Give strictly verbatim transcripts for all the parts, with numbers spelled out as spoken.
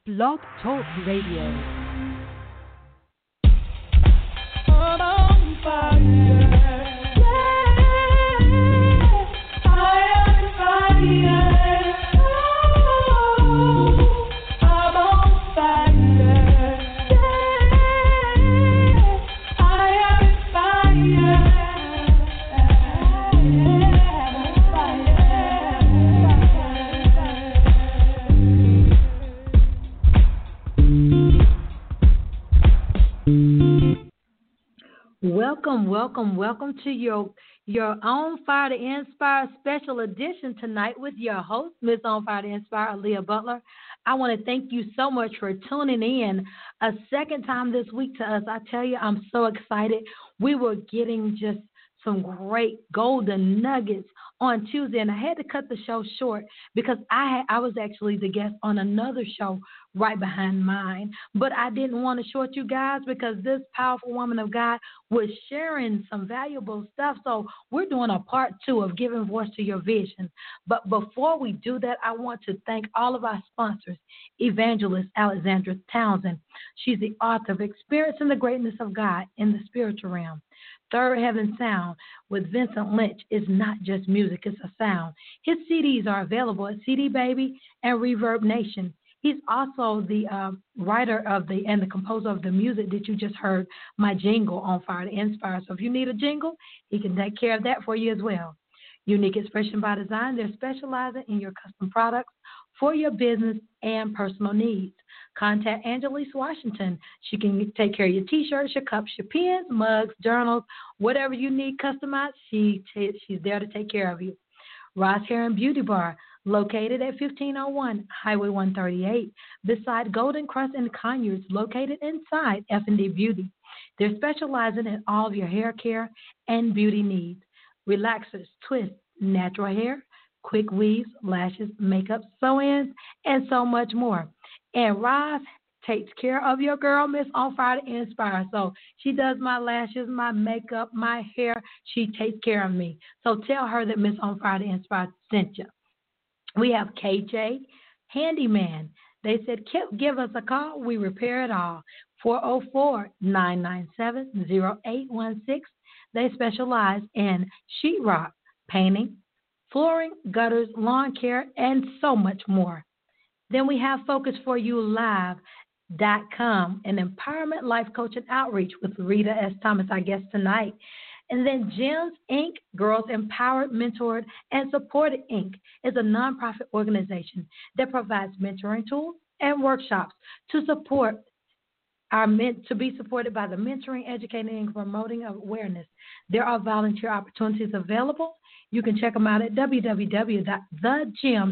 Blog Talk Radio. On fire. Welcome, welcome, welcome to your your On Fire to Inspire special edition tonight with your host, Miss On Fire to Inspire, Aaliyah Butler. I want to thank you so much for tuning in a second time this week to us. I tell you, I'm so excited. We were getting just some great golden nuggets on Tuesday, and I had to cut the show short because I had, I was actually the guest on another show right behind mine. But I didn't want to short you guys because this powerful woman of God was sharing some valuable stuff. So we're doing a part two of giving voice to your vision. But before we do that, I want to thank all of our sponsors. Evangelist Alexandra Townsend. She's the author of Experiencing the Greatness of God in the Spiritual Realm. Third Heaven Sound with Vincent Lynch is not just music, it's a sound. His C Ds are available at C D Baby and Reverb Nation. He's also the uh, writer of the and the composer of the music that you just heard, my jingle, On Fire to Inspire. So if you need a jingle, he can take care of that for you as well. Unique Expression by Design, they're specializing in your custom products for your business and personal needs. Contact Angelise Washington. She can take care of your T-shirts, your cups, your pens, mugs, journals, whatever you need customized. She t- she's there to take care of you. Ross Heron Beauty Bar, located at fifteen oh one Highway one thirty-eight, beside Golden Crust and Conyers, located inside F and D Beauty. They're specializing in all of your hair care and beauty needs. Relaxers, twists, natural hair, quick weaves, lashes, makeup, sew-ins, and so much more. And Roz takes care of your girl, Miss On Fire to Inspire. So she does my lashes, my makeup, my hair. She takes care of me. So tell her that Miss On Fire to Inspire sent you. We have K J Handyman. They said, give us a call. We repair it all. four oh four, nine nine seven, oh eight one six. They specialize in sheetrock, painting, flooring, gutters, lawn care, and so much more. Then we have Focus For You Live dot com, an empowerment life coach and outreach with Rita S. Thomas, our guest tonight. And then Gems Incorporated. Girls Empowered, Mentored, and Supported Incorporated is a nonprofit organization that provides mentoring tools and workshops to support our men, to be supported by the mentoring, educating, and promoting of awareness. There are volunteer opportunities available. You can check them out at w w w dot the gems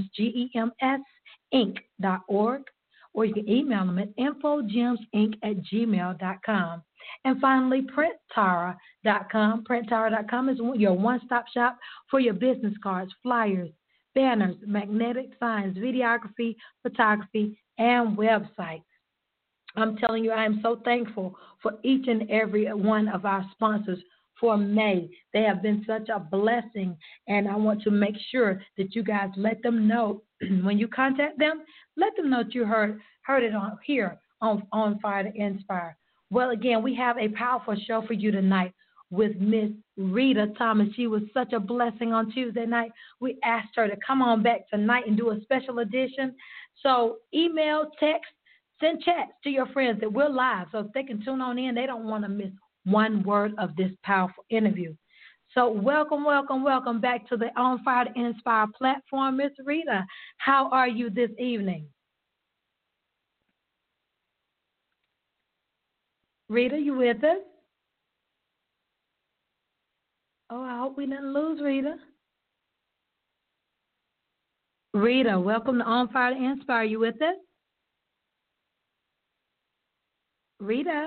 inc dot org, or you can email them at info gems inc at gmail dot com. And finally, print tara dot com. print tara dot com is your one-stop shop for your business cards, flyers, banners, magnetic signs, videography, photography, and websites. I'm telling you, I am so thankful for each and every one of our sponsors for May. They have been such a blessing, and I want to make sure that you guys let them know when you contact them, let them know that you heard heard it on here on, on Fire to Inspire. Well, again, we have a powerful show for you tonight with Miss Rita Thomas. She was such a blessing on Tuesday night. We asked her to come on back tonight and do a special edition. So email, text, send chats to your friends that we're live so if they can tune on in. They don't want to miss one word of this powerful interview. So welcome, welcome, welcome back to the On Fire to Inspire platform, Miss Rita. How are you this evening? Rita, you with us? Oh, I hope we didn't lose Rita. Rita, welcome to On Fire to Inspire. You with us? Rita?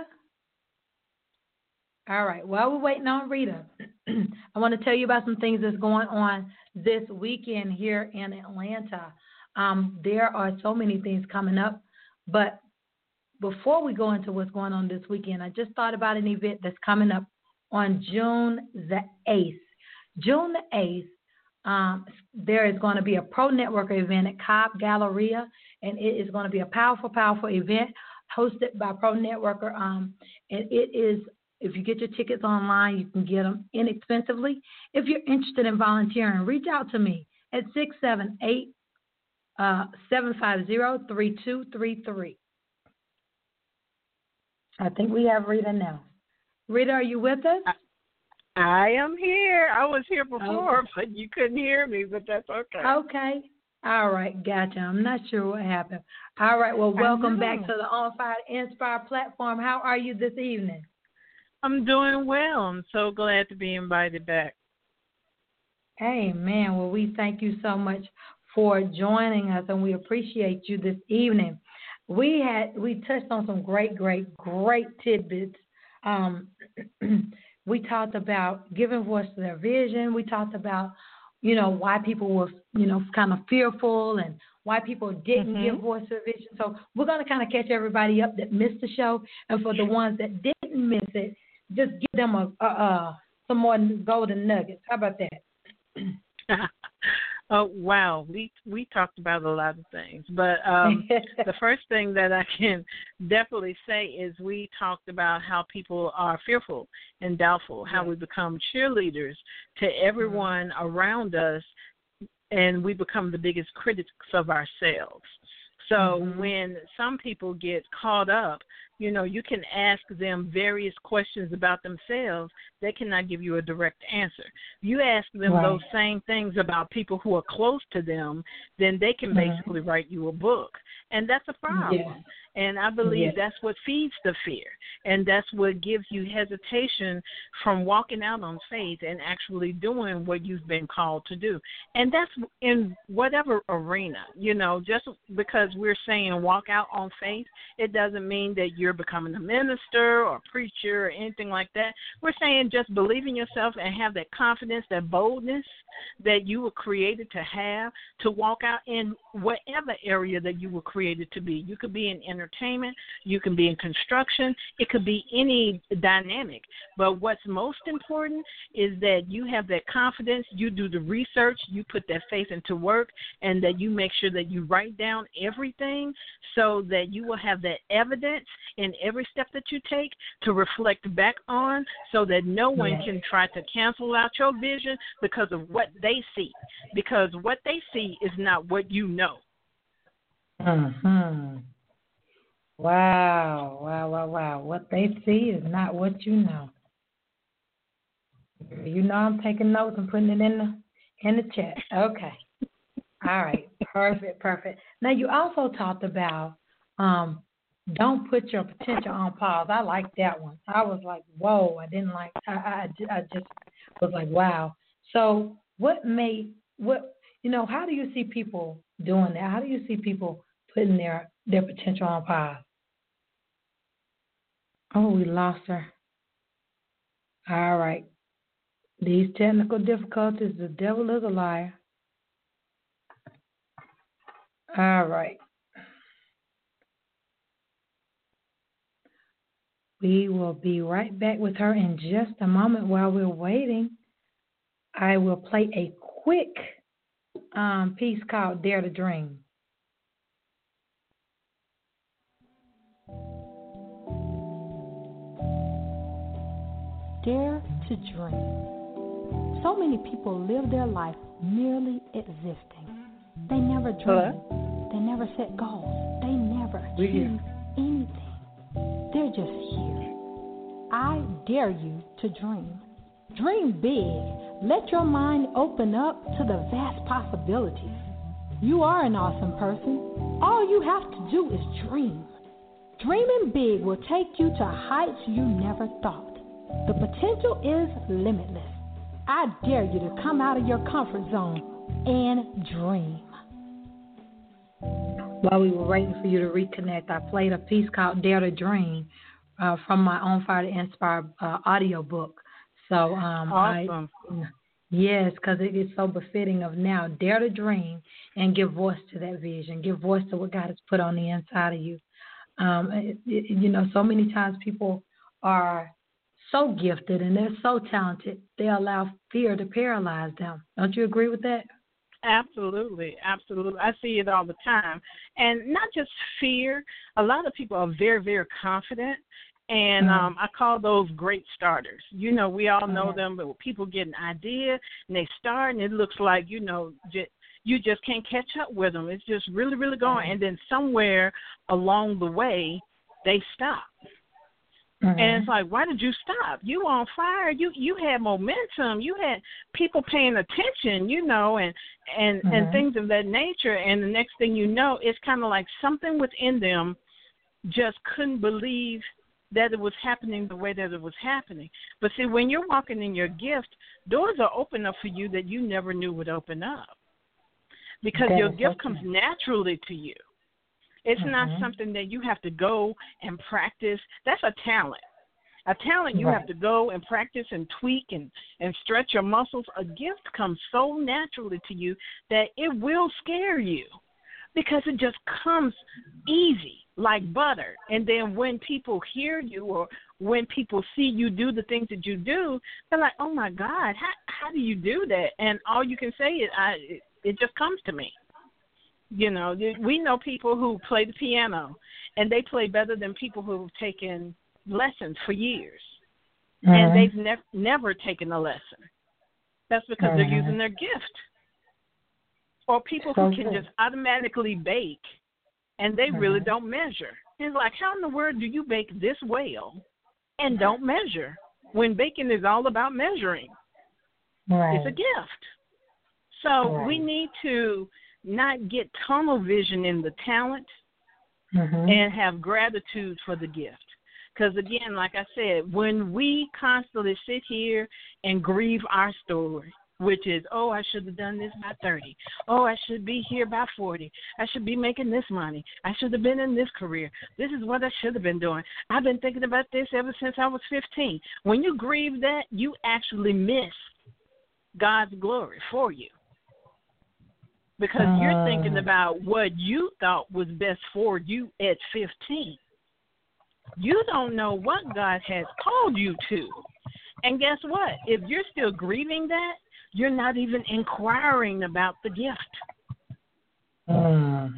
All right. While we're waiting on Rita, I want to tell you about some things that's going on this weekend here in Atlanta. Um, there are so many things coming up, but before we go into what's going on this weekend, I just thought about an event that's coming up on June the eighth. June the eighth, Um, there is going to be a Pro Networker event at Cobb Galleria, and it is going to be a powerful, powerful event hosted by Pro Networker. Um, and it is, if you get your tickets online, you can get them inexpensively. If you're interested in volunteering, reach out to me at six seven eight, seven five zero, three two three three. I think we have Rita now. Rita, are you with us? I am here. I was here before, okay. But you couldn't hear me, but that's okay. Okay. All right. Gotcha. I'm not sure what happened. All right. Well, welcome back to the On Fire to Inspire platform. How are you this evening? I'm doing well. I'm so glad to be invited back. Amen. Well, we thank you so much for joining us, and we appreciate you this evening. We had we touched on some great, great, great tidbits. Um, we talked about giving voice to their vision. We talked about, you know, why people were, you know, kind of fearful and why people didn't mm-hmm. give voice to their vision. So we're going to kind of catch everybody up that missed the show, and for the ones that didn't miss it, just give them a, a, a some more golden nuggets. How about that? Oh, wow. We we talked about a lot of things. But um, the first thing that I can definitely say is we talked about how people are fearful and doubtful, how yeah. we become cheerleaders to everyone mm-hmm. around us, and we become the biggest critics of ourselves. So mm-hmm. when some people get caught up, you know, you can ask them various questions about themselves. They cannot give you a direct answer. You ask them right. those same things about people who are close to them, then they can mm-hmm. basically write you a book. And that's a problem. Yes. And I believe yes. that's what feeds the fear. And that's what gives you hesitation from walking out on faith and actually doing what you've been called to do. And that's in whatever arena. You know, just because we're saying walk out on faith, it doesn't mean that you're becoming a minister or a preacher or anything like that. We're saying just believe in yourself and have that confidence, that boldness that you were created to have to walk out in whatever area that you were created to be. You could be in entertainment, you can be in construction, it could be any dynamic. But what's most important is that you have that confidence, you do the research, you put that faith into work, and that you make sure that you write down everything so that you will have that evidence in every step that you take to reflect back on, so that no one yeah. can try to cancel out your vision because of what they see. Because what they see is not what you know. Mm-hmm. Wow, wow, wow, wow. What they see is not what you know. You know I'm taking notes and putting it in the in the chat. Okay. All right. Perfect, perfect. Now you also talked about um, don't put your potential on pause. I like that one. I was like, whoa, I didn't like I, I, I just was like, wow. So what made what you know, how do you see people doing that? How do you see people putting their, their potential on pause? Oh, we lost her. All right. These technical difficulties, the devil is a liar. All right. We will be right back with her in just a moment. While we're waiting, I will play a quick um, piece called Dare to Dream. Dare to dream. So many people live their life merely existing. They never dream. Hello? They never set goals. They never achieve anything. They're just here. I dare you to dream. Dream big. Let your mind open up to the vast possibilities. You are an awesome person. All you have to do is dream. Dreaming big will take you to heights you never thought. The potential is limitless. I dare you to come out of your comfort zone and dream. While we were waiting for you to reconnect, I played a piece called Dare to Dream uh, from my On Fire to Inspire uh, audio book. So, um, awesome. I, yes, because it is so befitting of now. Dare to dream and give voice to that vision. Give voice to what God has put on the inside of you. Um, it, it, you know, so many times people are so gifted and they're so talented, they allow fear to paralyze them. Don't you agree with that? Absolutely, absolutely. I see it all the time. And not just fear. A lot of people are very, very confident. And Mm-hmm. um, I call those great starters. You know, we all know Mm-hmm. them, but people get an idea and they start, and it looks like, you know, just, you just can't catch up with them. It's just really, really going. And then somewhere along the way, they stop. Mm-hmm. And it's like, why did you stop? You on fire. You you had momentum. You had people paying attention, you know, and and, Mm-hmm. and things of that nature. And the next thing you know, it's kind of like something within them just couldn't believe that it was happening the way that it was happening. But see, when you're walking in your gift, doors are open up for you that you never knew would open up because That your is gift so comes true. naturally to you. It's Mm-hmm. not something that you have to go and practice. That's a talent. A talent you Right. have to go and practice and tweak and, and stretch your muscles. A gift comes so naturally to you that it will scare you because it just comes easy like butter. And then when people hear you or when people see you do the things that you do, they're like, oh, my God, how, how do you do that? And all you can say is, I, it, it just comes to me. You know, we know people who play the piano, and they play better than people who have taken lessons for years, Mm-hmm. and they've never never taken a lesson. That's because Mm-hmm. they're using their gift. Or people So who can good. just automatically bake, and they really Mm-hmm. don't measure. It's like, how in the world do you bake this well and don't measure when baking is all about measuring? Right. It's a gift. So Right. we need to not get tunnel vision in the talent Mm-hmm. and have gratitude for the gift. Because, again, like I said, when we constantly sit here and grieve our story, which is, oh, I should have done this by thirty. Oh, I should be here by forty. I should be making this money. I should have been in this career. This is what I should have been doing. I've been thinking about this ever since I was fifteen. When you grieve that, you actually miss God's glory for you. Because uh, you're thinking about what you thought was best for you at fifteen. You don't know what God has called you to. And guess what? If you're still grieving that, you're not even inquiring about the gift. mm,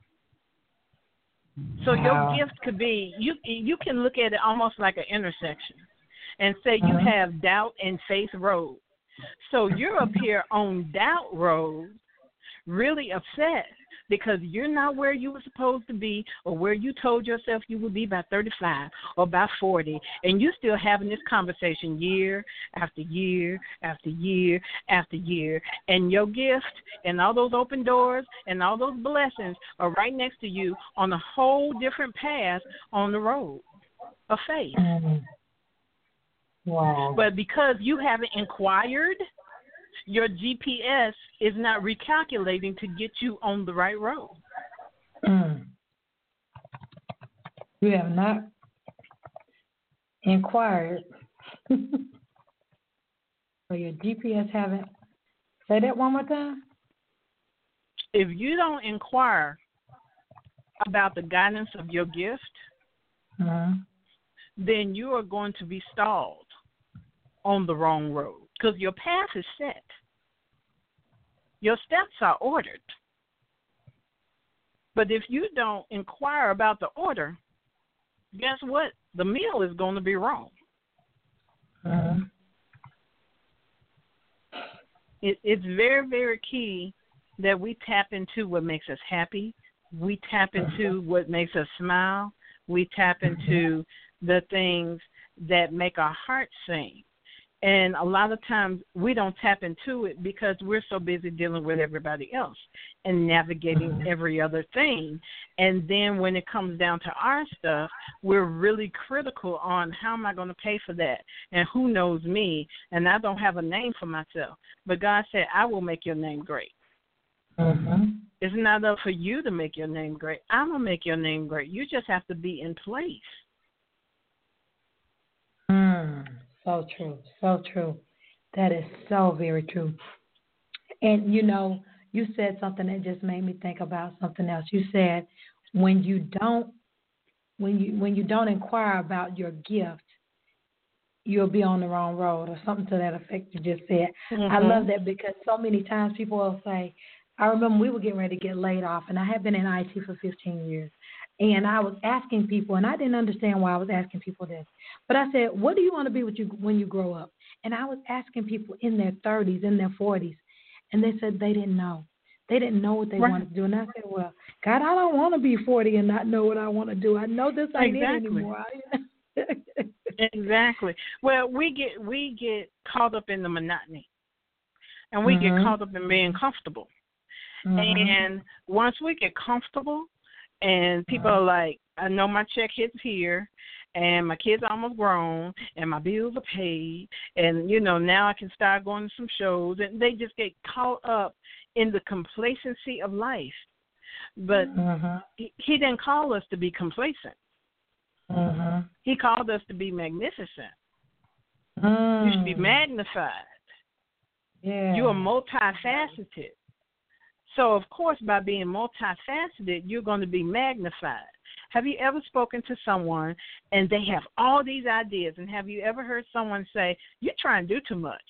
So wow. your gift could be, you you can look at it almost like an intersection and say you Mhm. have doubt and faith road. So you're up here on doubt road, really upset because you're not where you were supposed to be or where you told yourself you would be by thirty-five or by forty, and you're still having this conversation year after year after year after year, and your gift and all those open doors and all those blessings are right next to you on a whole different path on the road of faith. Mm. Wow. But because you haven't inquired, your G P S is not recalculating to get you on the right road. Mm. You have not inquired. So your G P S haven't. Say that one more time. If you don't inquire about the guidance of your gift, Uh-huh. then you are going to be stalled on the wrong road because your path is set. Your steps are ordered. But if you don't inquire about the order, guess what? The meal is going to be wrong. Uh-huh. It, it's very, very key that we tap into what makes us happy. We tap into what makes us smile. We tap into the things that make our hearts sing. And a lot of times we don't tap into it because we're so busy dealing with everybody else and navigating every other thing. And then when it comes down to our stuff, we're really critical on how am I going to pay for that and who knows me, and I don't have a name for myself. But God said, I will make your name great. Mm-hmm. It's not up for you to make your name great. I'm going to make your name great. You just have to be in place. Mm. So true. So true. That is so very true. And, you know, you said something that just made me think about something else. You said when you don't when you when you don't inquire about your gift, you'll be on the wrong road or something to that effect you just said. Mm-hmm. I love that because so many times people will say, I remember we were getting ready to get laid off, and I had been in I T for fifteen years. And I was asking people, and I didn't understand why I was asking people this. But I said, what do you want to be when you, when you grow up? And I was asking people in their thirties, in their forties, and they said they didn't know. They didn't know what they Right. wanted to do. And I said, well, God, I don't want to be forty and not know what I want to do. I know this ain't Exactly. it anymore. Exactly. Well, we get we get caught up in the monotony, and we mm-hmm. get caught up in being comfortable. Mm-hmm. And once we get comfortable, and people are like, I know my check hits here, and my kids are almost grown, and my bills are paid, and, you know, now I can start going to some shows, and they just get caught up in the complacency of life. But mm-hmm. he, he didn't call us to be complacent. Mm-hmm. He called us to be magnificent. Mm. You should be magnified. Yeah. You are multifaceted. So, of course, by being multifaceted, you're going to be magnified. Have you ever spoken to someone and they have all these ideas, and have you ever heard someone say, you're trying to do too much?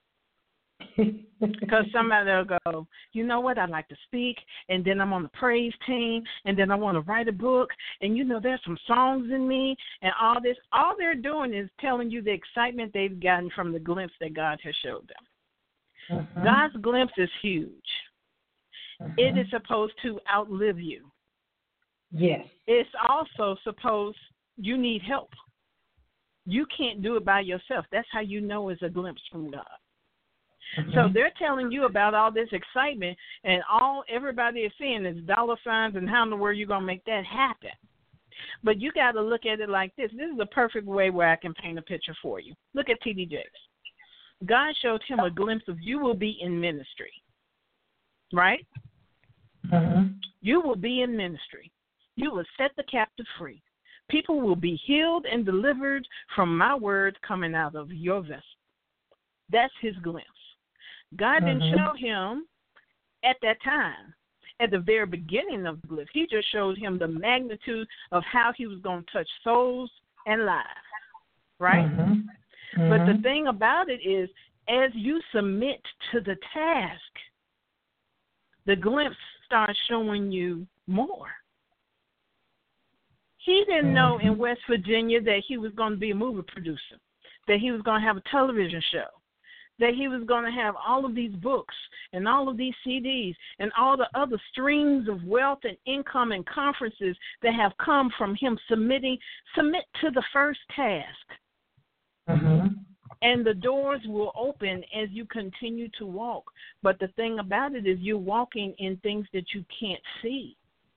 Because somebody will go, you know what, I like to speak, and then I'm on the praise team, and then I want to write a book, and, you know, there's some songs in me, and all this. All they're doing is telling you the excitement they've gotten from the glimpse that God has showed them. Mm-hmm. God's glimpse is huge. Mm-hmm. It is supposed to outlive you. Yes. It's also supposed, you need help. You can't do it by yourself. That's how you know it's a glimpse from God. Mm-hmm. So they're telling you about all this excitement, and all everybody is seeing is dollar signs and how in the world you're going to make that happen. But you got to look at it like this. This is a perfect way where I can paint a picture for you. Look at T D Jakes. God showed him a glimpse of you will be in ministry, right? Mm-hmm. You will be in ministry. You will set the captive free. People will be healed and delivered from my words coming out of your vessel. That's his glimpse. God mm-hmm. didn't show him at that time, at the very beginning of the glimpse. He just showed him the magnitude of how he was going to touch souls and lives, right? Mm-hmm. Mm-hmm. But the thing about it is, as you submit to the task, the glimpse starts showing you more. He didn't know in West Virginia that he was going to be a movie producer, that he was going to have a television show, that he was going to have all of these books and all of these C Ds and all the other streams of wealth and income and conferences that have come from him submitting, submit to the first task. Mm-hmm. And the doors will open as you continue to walk. But the thing about it is you're walking in things that you can't see.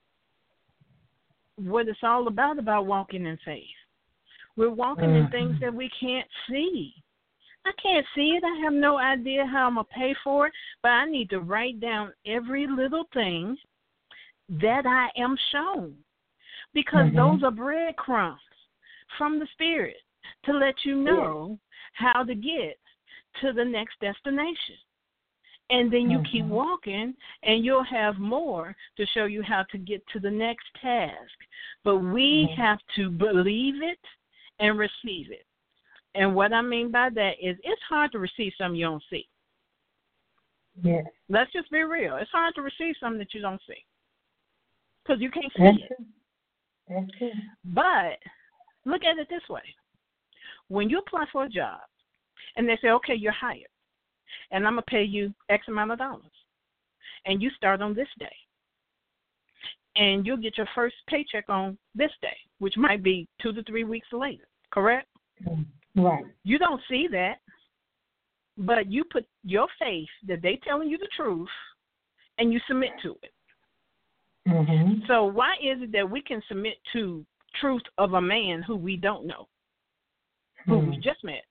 What it's all about about walking in faith. We're walking mm-hmm. in things that we can't see. I can't see it. I have no idea how I'm going to pay for it, but I need to write down every little thing that I am shown, because mm-hmm. those are breadcrumbs from the Spirit to let you know yeah. how to get to the next destination. And then you mm-hmm. keep walking, and you'll have more to show you how to get to the next task. But we mm-hmm. have to believe it and receive it. And what I mean by that is it's hard to receive something you don't see. Yeah. Let's just be real. It's hard to receive something that you don't see because you can't see That's it. True. That's true. But look at it this way. When you apply for a job and they say, okay, you're hired, and I'm going to pay you X amount of dollars, and you start on this day, and you'll get your first paycheck on this day, which might be two to three weeks later, correct? Right. You don't see that, but you put your faith that they telling you the truth, and you submit to it. Mm-hmm. So why is it that we can submit to truth of a man who we don't know, who mm-hmm. we just met,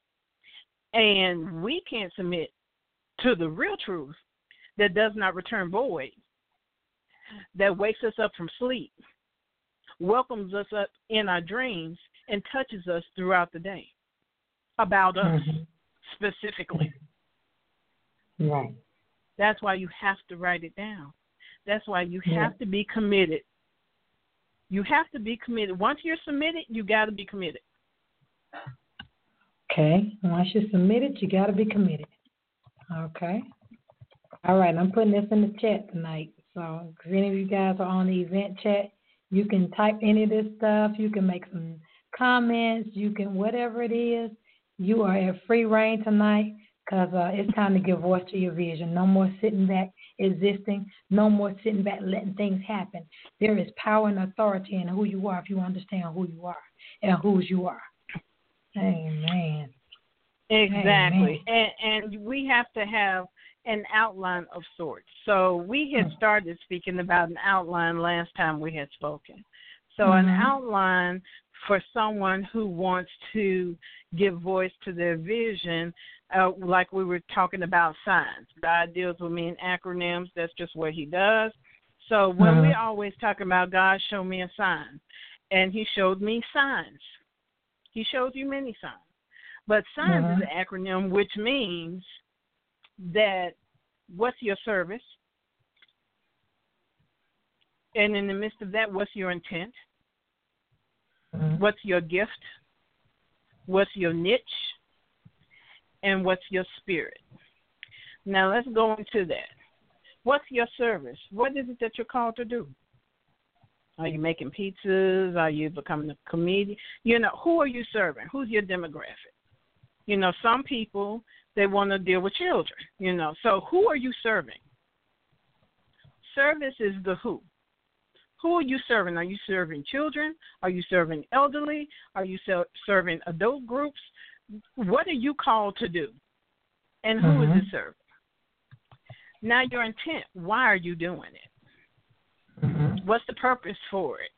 and we can't submit to the real truth that does not return void, that wakes us up from sleep, welcomes us up in our dreams, and touches us throughout the day about us mm-hmm. specifically. Right. That's why you have to write it down. That's why you have yeah. to be committed. You have to be committed. Once you're submitted, you got to be committed. Okay. Once you're submitted, you got to be committed. Okay. All right. I'm putting this in the chat tonight. So if any of you guys are on the event chat, you can type any of this stuff. You can make some comments. You can, whatever it is, you are at free reign tonight because uh, it's time to give voice to your vision. No more sitting back existing. No more sitting back letting things happen. There is power and authority in who you are if you understand who you are and whose you are. Amen. Exactly. Amen. And, and we have to have an outline of sorts. So we had started speaking about an outline last time we had spoken. So mm-hmm. an outline for someone who wants to give voice to their vision, uh, like we were talking about signs. God deals with me in acronyms. That's just what he does. So when mm-hmm. we always talk about God, show me a sign. And he showed me signs. He shows you many signs. But signs mm-hmm. is an acronym, which means that what's your service? And in the midst of that, what's your intent? Mm-hmm. What's your gift? What's your niche? And what's your spirit? Now let's go into that. What's your service? What is it that you're called to do? Are you making pizzas? Are you becoming a comedian? You know, who are you serving? Who's your demographic? You know, some people, they want to deal with children, you know. So who are you serving? Service is the who. Who are you serving? Are you serving children? Are you serving elderly? Are you serving adult groups? What are you called to do? And who mm-hmm. is it serving? Now your intent, why are you doing it? Mm-hmm. What's the purpose for it?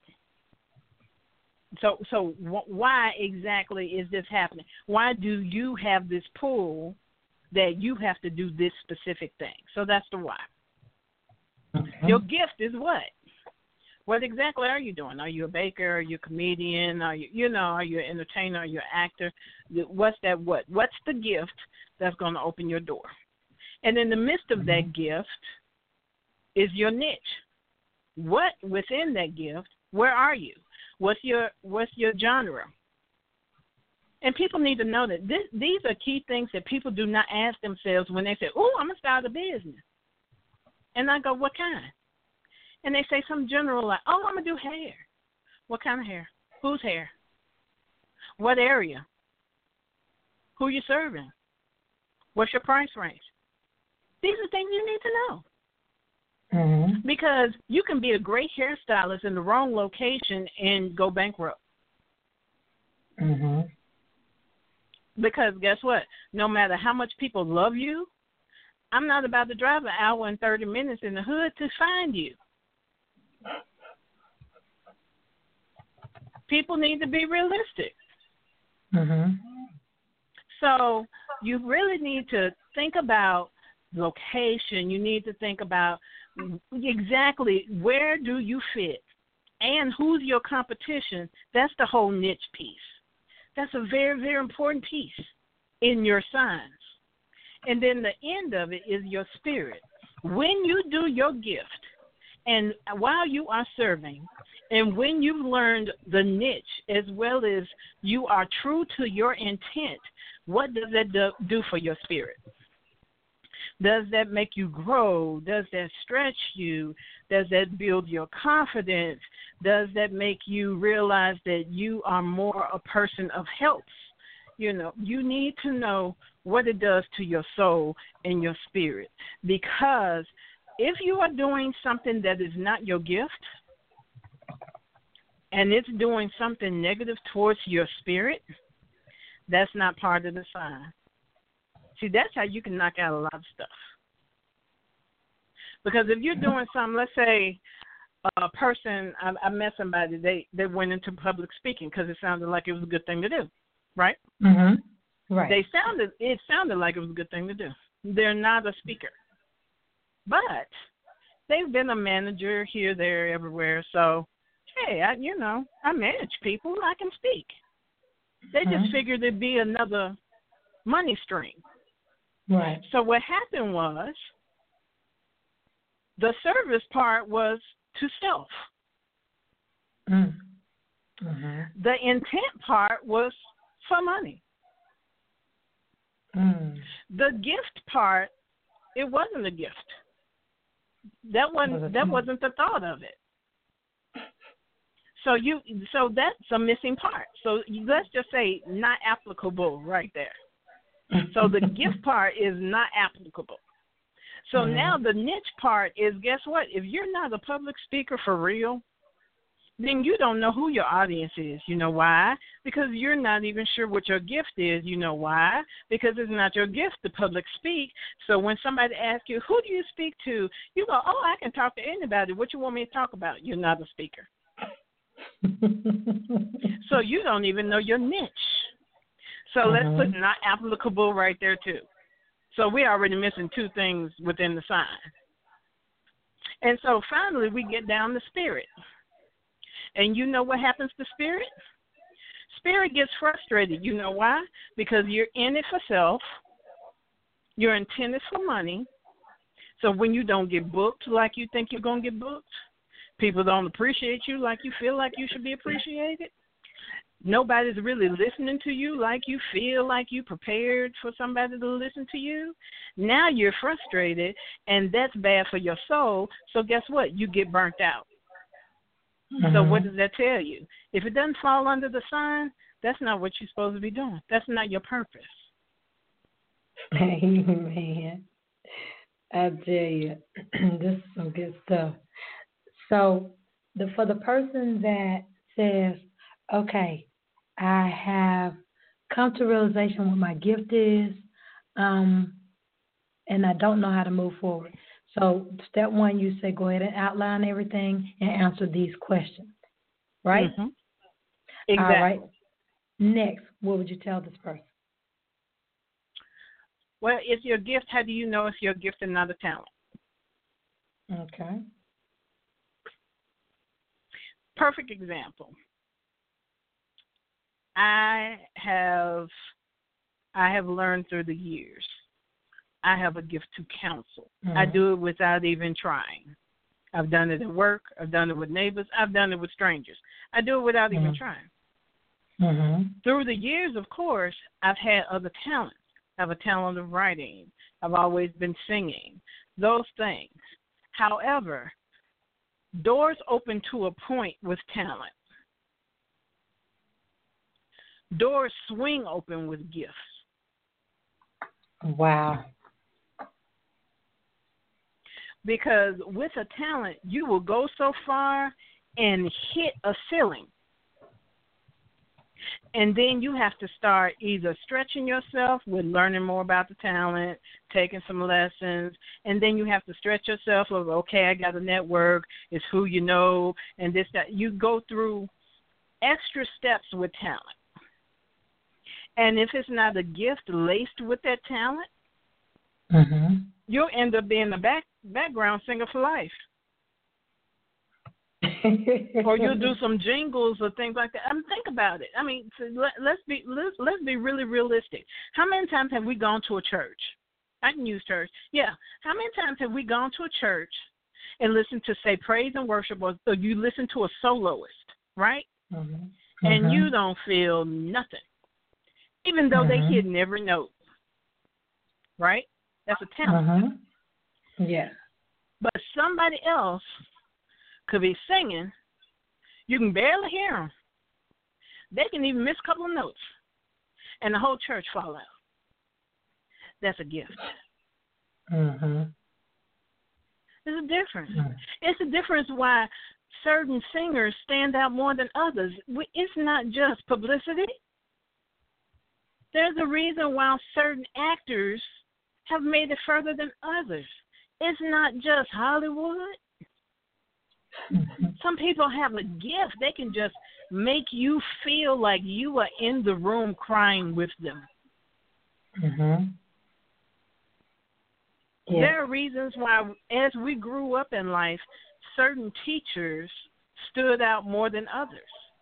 So, so why exactly is this happening? Why do you have this pull that you have to do this specific thing? So that's the why. Mm-hmm. Your gift is what? What exactly are you doing? Are you a baker? Are you a comedian? Are you, you know, are you an entertainer? Are you an actor? What's that what? What's the gift that's going to open your door? And in the midst of that gift is your niche. What within that gift, where are you? What's your what's your genre? And people need to know that this, these are key things that people do not ask themselves when they say, oh, I'm going to start a business. And I go, what kind? And they say some general like, oh, I'm going to do hair. What kind of hair? Whose hair? What area? Who you serving? What's your price range? These are things you need to know. Mm-hmm. Because you can be a great hairstylist in the wrong location and go bankrupt. Mm-hmm. Because guess what? No matter how much people love you, I'm not about to drive an hour and thirty minutes in the hood to find you. People need to be realistic. Mm-hmm. So you really need to think about location. You need to think about exactly where do you fit and who's your competition. That's the whole niche piece. That's a very, very important piece in your signs. And then the end of it is your spirit. When you do your gift and while you are serving and when you've learned the niche as well as you are true to your intent, what does that do for your spirit? Does that make you grow? Does that stretch you? Does that build your confidence? Does that make you realize that you are more a person of help? You know, you need to know what it does to your soul and your spirit. Because if you are doing something that is not your gift and it's doing something negative towards your spirit, that's not part of the sign. See, that's how you can knock out a lot of stuff. Because if you're doing something, let's say a person, I, I met somebody, they, they went into public speaking because it sounded like it was a good thing to do, right? Mm-hmm. Right. They sounded, it sounded like it was a good thing to do. They're not a speaker. But they've been a manager here, there, everywhere. So, hey, I, you know, I manage people. I can speak. They mm-hmm. just figured it'd be another money stream. Right. So what happened was the service part was to self. Mm. Mm-hmm. The intent part was for money. Mm. The gift part, it wasn't a gift. That wasn't that wasn't the thought of it. So you so that's a missing part. So let's just say not applicable right there. So the gift part is not applicable. So mm-hmm. now the niche part is, guess what? If you're not a public speaker for real, then you don't know who your audience is. You know why? Because you're not even sure what your gift is. You know why? Because it's not your gift to public speak. So when somebody asks you, who do you speak to? You go, oh, I can talk to anybody. What you want me to talk about? You're not a speaker. So you don't even know your niche. So uh-huh. let's put not applicable right there too. So we're already missing two things within the sign. And so finally we get down to spirit. And you know what happens to spirit? Spirit gets frustrated. You know why? Because you're in it for self. You're intended for money. So when you don't get booked like you think you're going to get booked, people don't appreciate you like you feel like you should be appreciated. Nobody's really listening to you like you feel like you prepared for somebody to listen to you. Now you're frustrated, and that's bad for your soul. So guess what? You get burnt out. Mm-hmm. So what does that tell you? If it doesn't fall under the sign, that's not what you're supposed to be doing. That's not your purpose. Amen. I tell you, this is some good stuff. So the for the person that says, okay, I have come to realization what my gift is, um, and I don't know how to move forward. So step one, you say go ahead and outline everything and answer these questions, right? Mm-hmm. Exactly. All right. Next, what would you tell this person? Well, it's your gift. How do you know it's your gift and not a talent? Okay. Perfect example. I have I have learned through the years. I have a gift to counsel. Mm-hmm. I do it without even trying. I've done it at work. I've done it with neighbors. I've done it with strangers. I do it without mm-hmm. even trying. Mm-hmm. Through the years, of course, I've had other talents. I have a talent of writing. I've always been singing. Those things. However, doors open to a point with talent. Doors swing open with gifts. Wow. Because with a talent, you will go so far and hit a ceiling. And then you have to start either stretching yourself with learning more about the talent, taking some lessons, and then you have to stretch yourself of, okay, I got a network, it's who you know, and this, that. You go through extra steps with talent. And if it's not a gift laced with that talent, mm-hmm. you'll end up being a back, background singer for life. Or you'll do some jingles or things like that. I mean, think about it. I mean, so let, let's be let's, let's be really realistic. How many times have we gone to a church? I can use church. Yeah. How many times have we gone to a church and listened to, say, praise and worship, or, or you listen to a soloist, right? Mm-hmm. And mm-hmm. you don't feel nothing, even though mm-hmm. they hit every note, right? That's a talent. Mm-hmm. Yeah. But somebody else could be singing. You can barely hear them. They can even miss a couple of notes, and the whole church fall out. That's a gift. Mm-hmm. There's a difference. Mm-hmm. It's a difference why certain singers stand out more than others. It's not just publicity. There's a reason why certain actors have made it further than others. It's not just Hollywood. Mm-hmm. Some people have a gift. They can just make you feel like you are in the room crying with them. Mm-hmm. Yeah. There are reasons why, as we grew up in life, certain teachers stood out more than others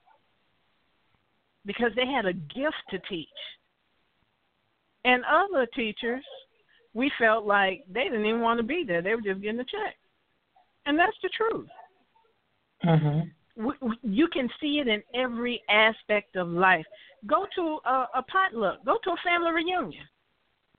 because they had a gift to teach. And other teachers, we felt like they didn't even want to be there. They were just getting a check. And that's the truth. Mm-hmm. We, we, you can see it in every aspect of life. Go to a, a potluck. Go to a family reunion.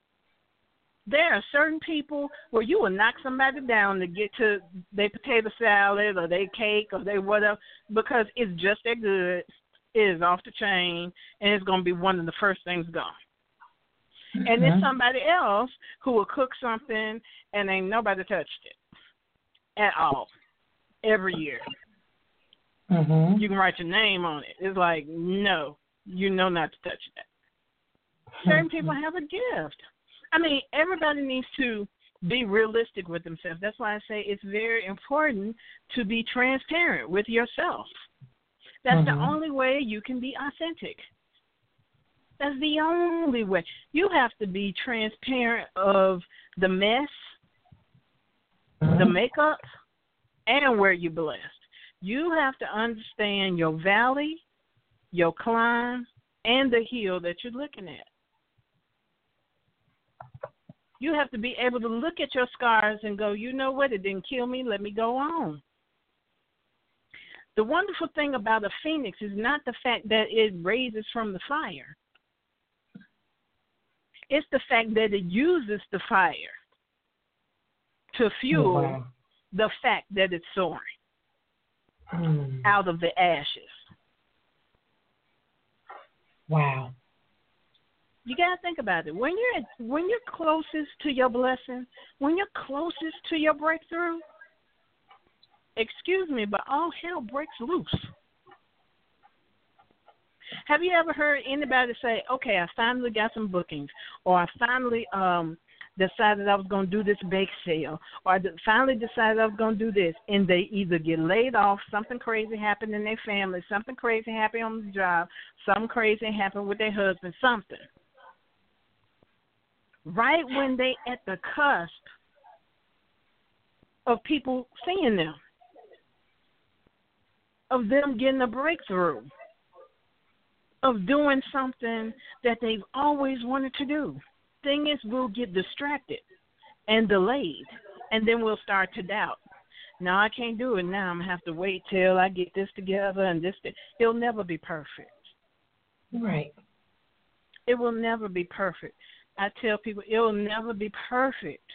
There are certain people where you will knock somebody down to get to their potato salad or their cake or their whatever because it's just that good. It is off the chain, and it's going to be one of the first things gone. Mm-hmm. And there's somebody else who will cook something and ain't nobody touched it at all every year. Mm-hmm. You can write your name on it. It's like, no, you know not to touch that. Certain mm-hmm. people have a gift. I mean, everybody needs to be realistic with themselves. That's why I say it's very important to be transparent with yourself. That's mm-hmm. the only way you can be authentic. That's the only way. You have to be transparent of the mess, mm-hmm. the makeup, and where you're blessed. You have to understand your valley, your climb, and the hill that you're looking at. You have to be able to look at your scars and go, you know what, it didn't kill me, let me go on. The wonderful thing about a phoenix is not the fact that it raises from the fire. It's the fact that it uses the fire to fuel oh, wow. the fact that it's soaring mm. out of the ashes. Wow. You gotta think about it. When you're when you're closest to your blessing, when you're closest to your breakthrough, excuse me, but all hell breaks loose. Have you ever heard anybody say, "Okay, I finally got some bookings," or "I finally um decided I was going to do this bake sale," or "I finally decided I was going to do this," and they either get laid off, something crazy happened in their family, something crazy happened on the job, something crazy happened with their husband, something. Right when they at the cusp of people seeing them, of them getting a breakthrough, of doing something that they've always wanted to do. Thing is, we'll get distracted and delayed, and then we'll start to doubt. No, I can't do it now. I'm going to have to wait till I get this together and this. It'll never be perfect. Right. It will never be perfect. I tell people it will never be perfect.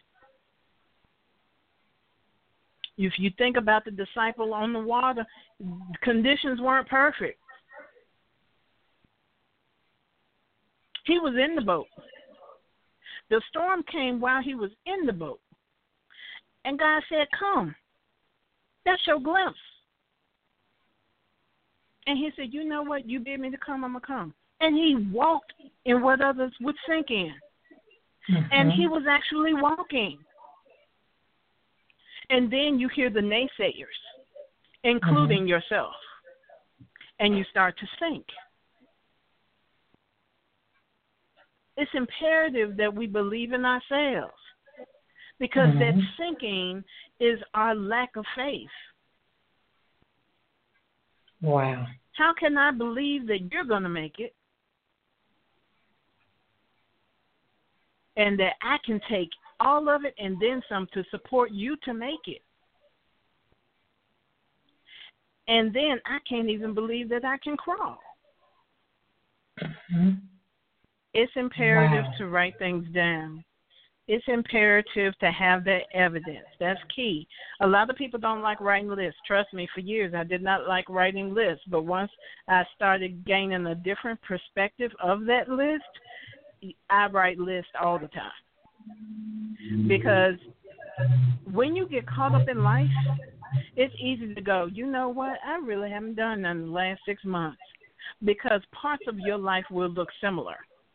If you think about the disciple on the water, conditions weren't perfect. He was in the boat. The storm came while he was in the boat. And God said, come. That's your glimpse. And he said, you know what? You bid me to come, I'm going to come. And he walked in what others would sink in. Mm-hmm. And he was actually walking. And then you hear the naysayers, including mm-hmm. yourself. And you start to sink. It's imperative that we believe in ourselves because mm-hmm. that sinking is our lack of faith. Wow. How can I believe that you're going to make it and that I can take all of it and then some to support you to make it? And then I can't even believe that I can crawl. Mm-hmm. It's imperative wow. to write things down. It's imperative to have that evidence. That's key. A lot of people don't like writing lists. Trust me, for years I did not like writing lists. But once I started gaining a different perspective of that list, I write lists all the time. Because when you get caught up in life, it's easy to go, you know what, I really haven't done none in the last six months. Because parts of your life will look similar.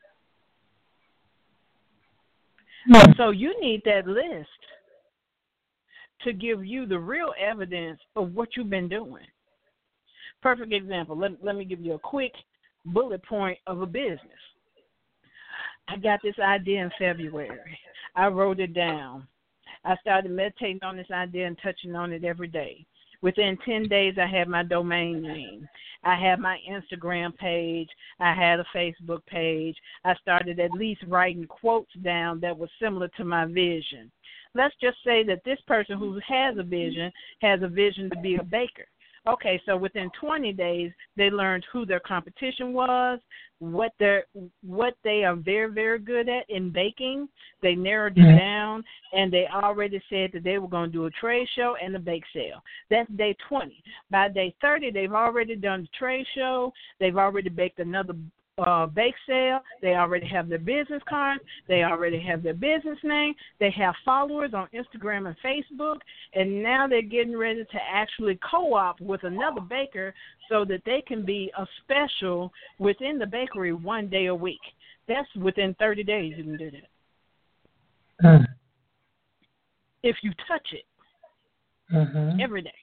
So you need that list to give you the real evidence of what you've been doing. Perfect example. Let, let me give you a quick bullet point of a business. I got this idea in February. I wrote it down. I started meditating on this idea and touching on it every day. Within ten days, I had my domain name. I had my Instagram page. I had a Facebook page. I started at least writing quotes down that were similar to my vision. Let's just say that this person who has a vision has a vision to be a baker. Okay, so within twenty days, they learned who their competition was, what they what they are very, very good at in baking. They narrowed it down, and they already said that they were going to do a trade show and a bake sale. That's day twenty. By day thirty, they've already done the trade show. They've already baked another uh, bake sale. They already have their business cards. They already have their business name. They have followers on Instagram and Facebook, and now they're getting ready to actually co-op with another baker so that they can be a special within the bakery one day a week. That's within thirty days you can do that. Mm. If you touch it Mm-hmm. every day.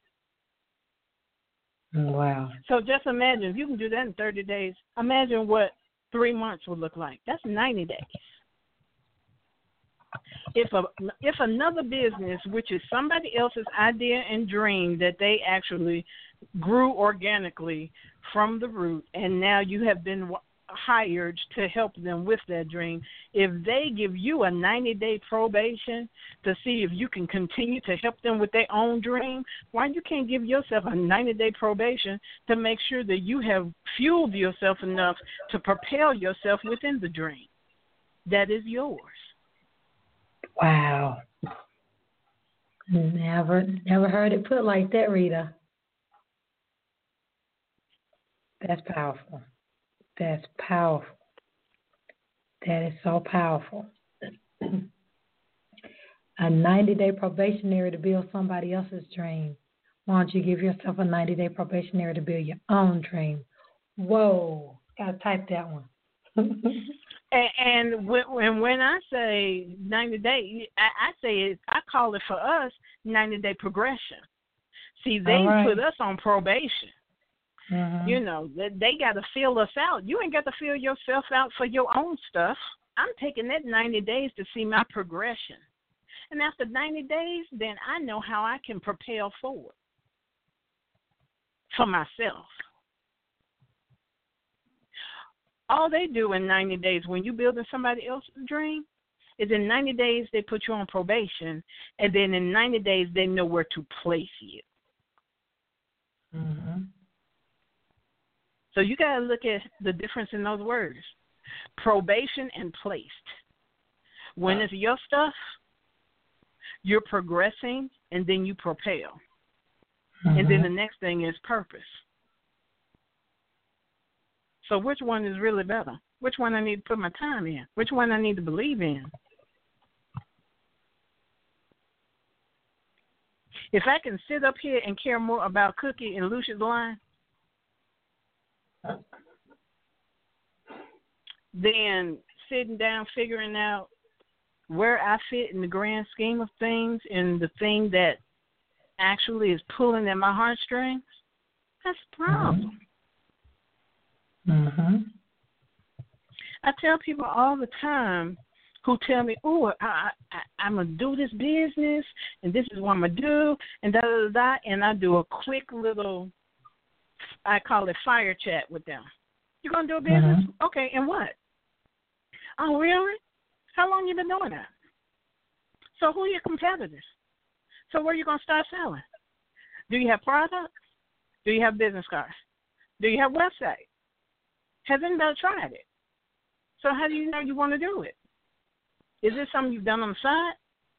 Wow. So just imagine, if you can do that in thirty days, imagine what three months would look like. That's ninety days. If a if another business, which is somebody else's idea and dream that they actually grew organically from the root, and now you have been hired to help them with that dream, if they give you a ninety-day probation to see if you can continue to help them with their own dream, why you can't give yourself a ninety-day probation to make sure that you have fueled yourself enough to propel yourself within the dream that is yours? Wow. Never, never heard it put like that, Rita. That's powerful. That's powerful. That is so powerful. A ninety-day probationary to build somebody else's dream. Why don't you give yourself a ninety-day probationary to build your own dream? Whoa. Got to type that one. And, and when, when I say ninety day, I, I say it, I call it for us ninety day progression. See, they right. put us on probation. Mm-hmm. You know, they, they got to fill us out. You ain't got to fill yourself out for your own stuff. I'm taking that ninety days to see my progression. And after ninety days, then I know how I can propel forward for myself. All they do in ninety days when you're building somebody else's dream is in ninety days they put you on probation, and then in ninety days they know where to place you. Mm-hmm. So you got to look at the difference in those words. Probation and placed. When it's your stuff, you're progressing, and then you propel. Mm-hmm. And then the next thing is purpose. So which one is really better? Which one I need to put my time in? Which one I need to believe in? If I can sit up here and care more about Cookie and Lucia's line, then sitting down figuring out where I fit in the grand scheme of things and the thing that actually is pulling at my heartstrings, that's the problem. Mm-hmm. I tell people all the time who tell me, oh, I, I, I'm going to do this business, and this is what I'm going to do, and da, da, da, da, and I do a quick little, I call it fire chat with them. You going to do a business? Mm-hmm. Okay, and what? Oh, really? How long you been doing that? So who are your competitors? So where are you going to start selling? Do you have products? Do you have business cards? Do you have website? Has anybody tried it? So how do you know you want to do it? Is this something you've done on the side?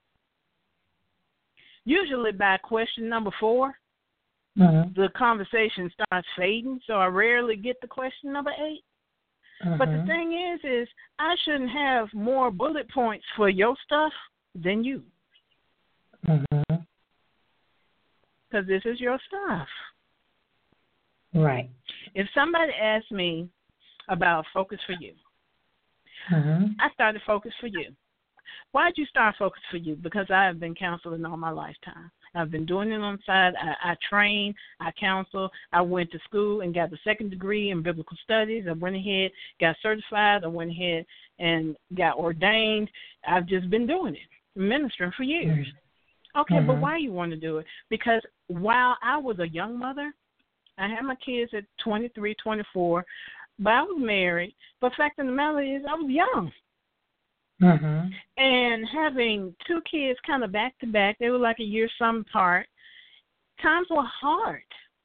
Usually by question number four, mm-hmm. the conversation starts fading, so I rarely get the question number eight. Mm-hmm. But the thing is, is I shouldn't have more bullet points for your stuff than you. Mm-hmm. Because this is your stuff. Right. If somebody asks me about Focus for You, mm-hmm. I started Focus for You. Why did you start Focus for You? Because I have been counseling all my lifetime. I've been doing it on the side. I, I train, I counsel. I went to school and got the second degree in biblical studies. I went ahead, got certified. I went ahead and got ordained. I've just been doing it, ministering for years. Okay, mm-hmm. but why you want to do it? Because while I was a young mother, I had my kids at twenty-three, twenty-four, but I was married. But the fact of the matter is I was young. Mm-hmm. And having two kids kind of back to back, they were like a year some apart. Times were hard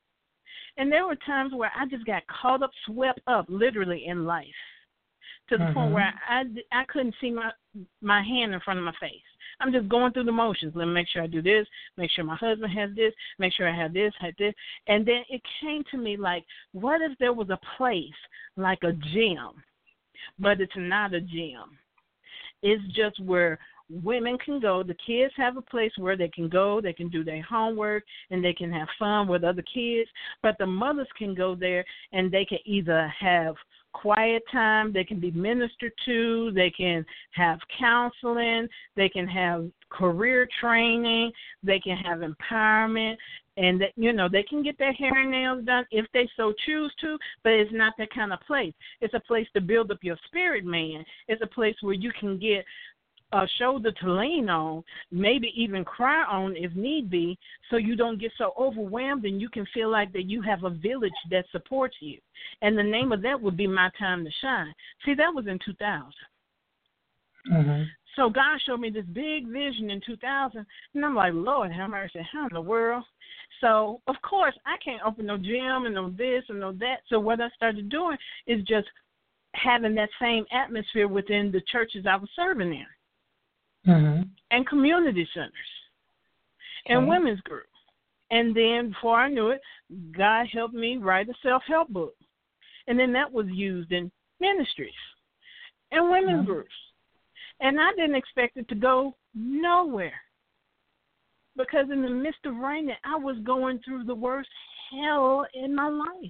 And there were times where I just got caught up, swept up, literally in life, to the mm-hmm. point where I, I couldn't see my my hand in front of my face. I'm just going through the motions. Let me make sure I do this, make sure my husband has this, make sure I have this, have this. And then it came to me like, what if there was a place like a gym, but it's not a gym. It's just where women can go. The kids have a place where they can go. They can do their homework, and they can have fun with other kids. But the mothers can go there, and they can either have quiet time, they can be ministered to, they can have counseling, they can have career training, they can have empowerment, and that, you know, they can get their hair and nails done if they so choose to, but it's not that kind of place. It's a place to build up your spirit, man. It's a place where you can get a shoulder to lean on, maybe even cry on if need be, so you don't get so overwhelmed and you can feel like that you have a village that supports you. And the name of that would be My Time to Shine. See, that was in two thousand. Mm-hmm. So God showed me this big vision in two thousand, and I'm like, Lord have mercy, how in the world? So, of course, I can't open no gym and no this and no that. So what I started doing is just having that same atmosphere within the churches I was serving in. Mm-hmm. And community centers and okay. women's groups. And then before I knew it, God helped me write a self-help book. And then that was used in ministries and women's mm-hmm. groups. And I didn't expect it to go nowhere. Because in the midst of raining, I was going through the worst hell in my life.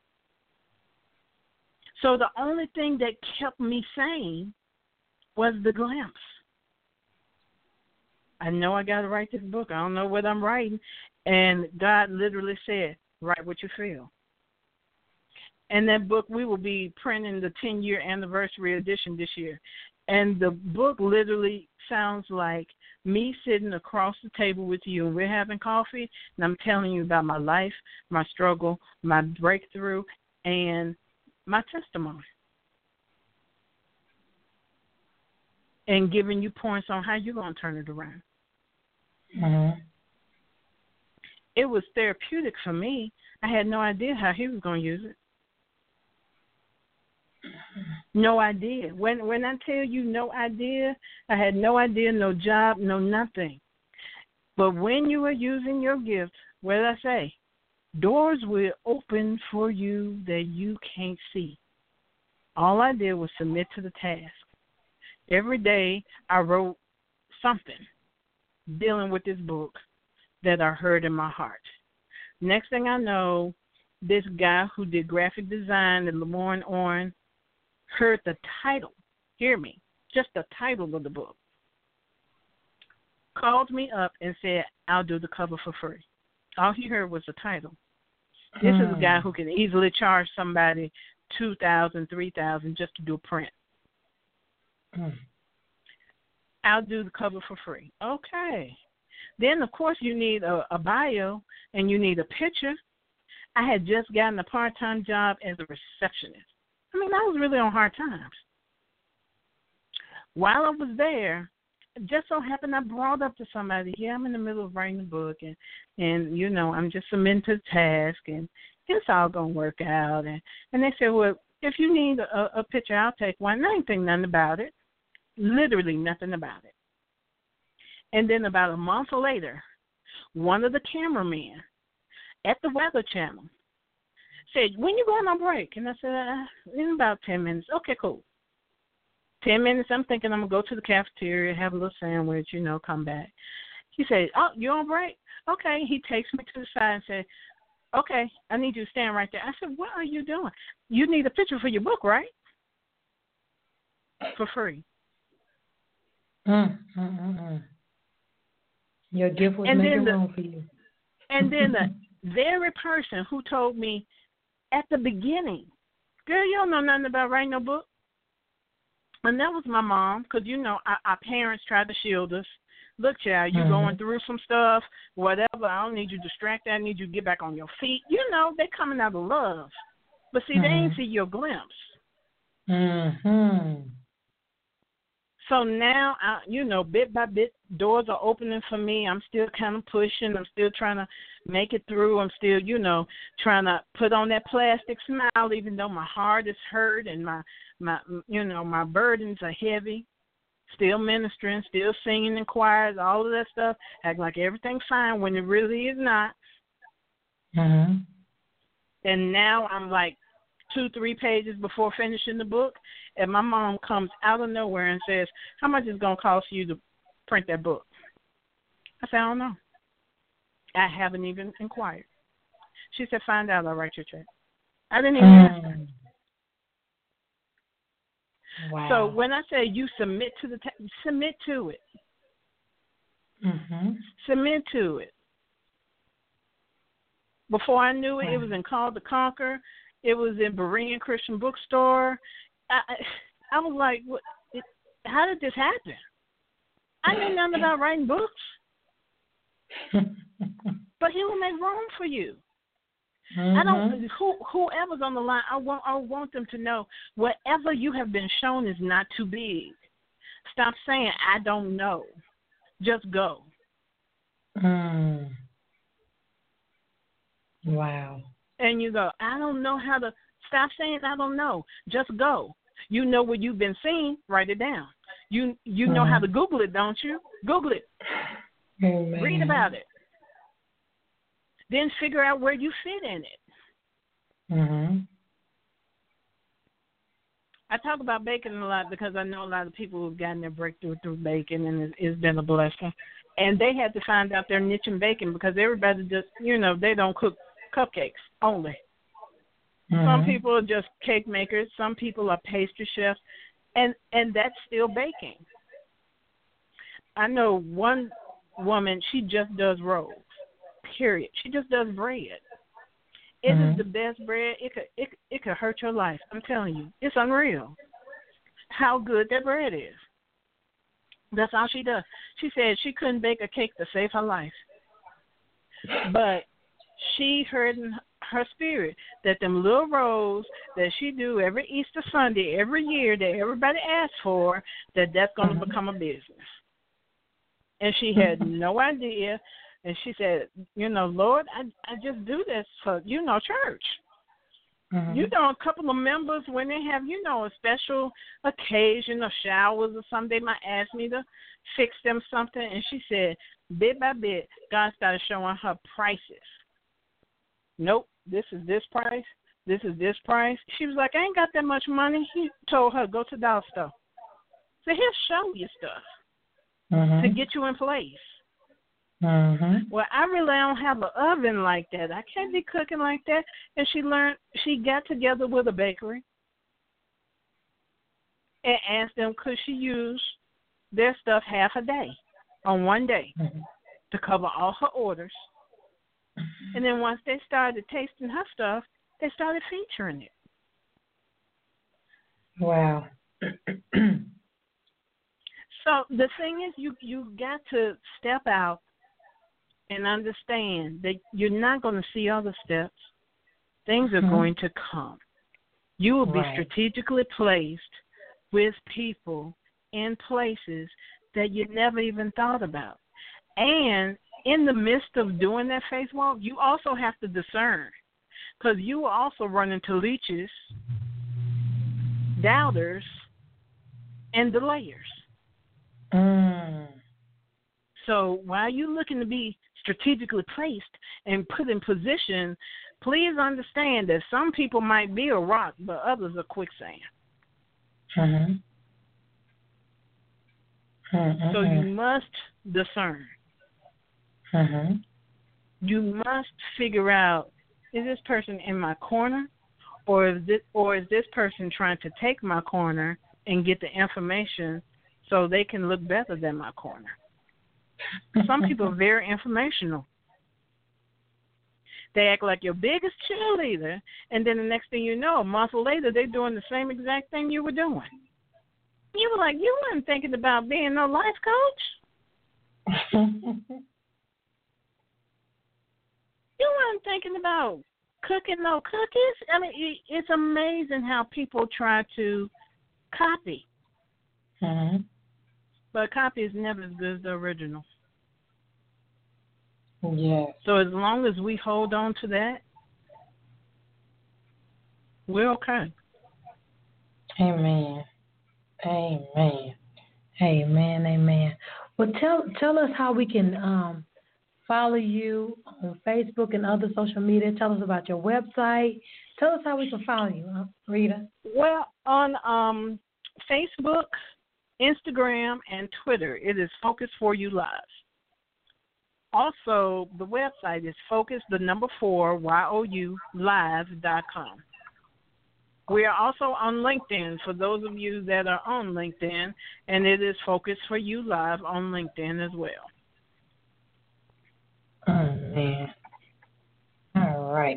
So the only thing that kept me sane was the glimpse. I know I got to write this book. I don't know what I'm writing. And God literally said, write what you feel. And that book, we will be printing the ten-year anniversary edition this year. And the book literally sounds like me sitting across the table with you, and we're having coffee, and I'm telling you about my life, my struggle, my breakthrough, and my testimony. And giving you points on how you're going to turn it around. Mm-hmm. It was therapeutic for me. I had no idea how he was going to use it. No idea. When when I tell you no idea, I had no idea, no job, no nothing. But when you are using your gift, what did I say? Doors will open for you that you can't see. All I did was submit to the task. Every day I wrote something dealing with this book that I heard in my heart. Next thing I know, this guy who did graphic design at Lemoyne Oren heard the title, hear me, just the title of the book, called me up and said, I'll do the cover for free. All he heard was the title. This mm. is a guy who can easily charge somebody two thousand dollars, three thousand dollars just to do a print. Mm. I'll do the cover for free. Okay. Then, of course, you need a, a bio and you need a picture. I had just gotten a part-time job as a receptionist. I mean, I was really on hard times. While I was there, it just so happened I brought up to somebody, yeah, I'm in the middle of writing a book, and, and you know, I'm just submitting to the task, and it's all going to work out. And, and they said, well, if you need a, a picture, I'll take one. And I didn't think nothing about it. Literally nothing about it. And then about a month later, one of the cameramen at the Weather Channel said, when you going on break? And I said, uh, in about ten minutes. Okay, cool. Ten minutes, I'm thinking I'm going to go to the cafeteria, have a little sandwich, you know, come back. He said, oh, you on break? Okay. He takes me to the side and said, okay, I need you to stand right there. I said, what are you doing? You need a picture for your book, right? For free. Mm, mm, mm, mm. Your gift was and making the, room for you. And then the very person who told me at the beginning, girl, you don't know nothing about writing no book. And that was my mom, because, you know, our, our parents tried to shield us. Look, child, you're mm-hmm. going through some stuff, whatever. I don't need you distracted. I need you to get back on your feet. You know, they're coming out of love. But, see, mm-hmm. they ain't see your glimpse. Mm-hmm. So now, I, you know, bit by bit, doors are opening for me. I'm still kind of pushing. I'm still trying to make it through. I'm still, you know, trying to put on that plastic smile, even though my heart is hurt and my, my, you know, my burdens are heavy. Still ministering, still singing in choirs, all of that stuff. Act like everything's fine when it really is not. Mm-hmm. And now I'm like two, three pages before finishing the book, and my mom comes out of nowhere and says, how much is it going to cost you to print that book? I said, I don't know. I haven't even inquired. She said, find out, I'll write your check. I didn't even mm. ask her. Wow. So when I say you submit to the te- submit to it. Mm-hmm. Submit to it. Before I knew it, wow. It was in Called to Conquer. It was in Berean Christian Bookstore. I, I was like, what, it, how did this happen? I knew nothing about writing books. But he will make room for you. Mm-hmm. I don't. Who, whoever's on the line, I want. I want them to know whatever you have been shown is not too big. Stop saying I don't know. Just go. Mm. Wow. And you go, I don't know how to. Stop saying I don't know. Just go. You know what you've been seeing. Write it down. You you mm. know how to Google it, don't you? Google it. Amen. Read about it. Then figure out where you fit in it. Mm-hmm. I talk about baking a lot because I know a lot of people who've gotten their breakthrough through baking, and it's, it's been a blessing. And they had to find out their niche in baking because everybody just, you know, they don't cook cupcakes only. Mm-hmm. Some people are just cake makers. Some people are pastry chefs, and, and that's still baking. I know one woman, she just does rolls. Period. She just does bread. It mm-hmm. is the best bread. It could it it could hurt your life. I'm telling you, it's unreal how good that bread is. That's all she does. She said she couldn't bake a cake to save her life, but she heard in her spirit that them little rolls that she do every Easter Sunday every year that everybody asks for, that that's going to mm-hmm. become a business. And she had no idea. And she said, you know, Lord, I I just do this for, you know, church. Mm-hmm. You know, a couple of members, when they have, you know, a special occasion or showers or something, they might ask me to fix them something. And she said, bit by bit, God started showing her prices. Nope, this is this price. This is this price. She was like, I ain't got that much money. He told her, go to dollar store. So he'll show you stuff mm-hmm. to get you in place. Mm-hmm. Well, I really don't have an oven like that. I can't be cooking like that. And she learned, she got together with a bakery and asked them could she use their stuff half a day on one day mm-hmm. to cover all her orders. Mm-hmm. And then once they started tasting her stuff, they started featuring it. Wow. So the thing is, you you got to step out and understand that you're not going to see other steps. Things are mm-hmm. going to come. You will right. be strategically placed with people in places that you never even thought about. And in the midst of doing that faith walk, you also have to discern, because you will also run into leeches, doubters, and delayers. Mm. So while you're looking to be strategically placed and put in position, please understand that some people might be a rock, but others are quicksand. Mm-hmm. Mm-hmm. So you must discern. Mm-hmm. You must figure out, is this person in my corner, or is this, or is this person trying to take my corner and get the information so they can look better than my corner? Some people are very informational. They act like your biggest cheerleader, and then the next thing you know, a month later, they're doing the same exact thing you were doing. You were like, you weren't thinking about being no life coach. You weren't thinking about cooking no cookies. I mean, it's amazing how people try to copy. Mm-hmm. But a copy is never as good as the original. Yes. So as long as we hold on to that, we're okay. Amen. Amen. Amen. Amen. Well, tell tell us how we can um, follow you on Facebook and other social media. Tell us about your website. Tell us how we can follow you, uh, Rita. Well, on um, Facebook, Instagram, and Twitter, it is Focus for You Live. Also, the website is focus, the number four, Y O U, live dot com. We are also on LinkedIn for those of you that are on LinkedIn, and it is Focus for You Live on LinkedIn as well. Oh, man. All right.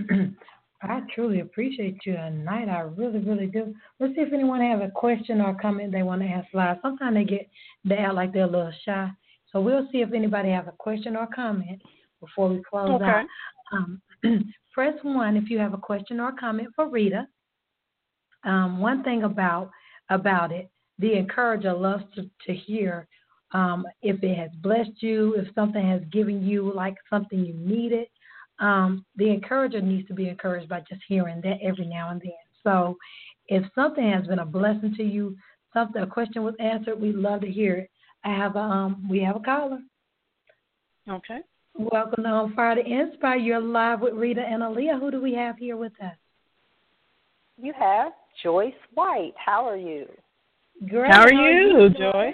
I truly appreciate you tonight. I really, really do. Let's see if anyone has a question or comment they want to ask live. Sometimes they get they act like they're a little shy. So we'll see if anybody has a question or comment before we close Okay. out. Um, press one if you have a question or comment for Rita. Um, one thing about about it, the encourager loves to, to hear um, if it has blessed you, if something has given you like something you needed. Um, the encourager needs to be encouraged by just hearing that every now and then. So if something has been a blessing to you, something a question was answered, we'd love to hear it. I have a um, we have a caller. Okay. Welcome to On Fire to Inspire. You're live with Rita and Aaliyah. Who do we have here with us? You have Joyce White. How are you? Great. How are you, Joyce?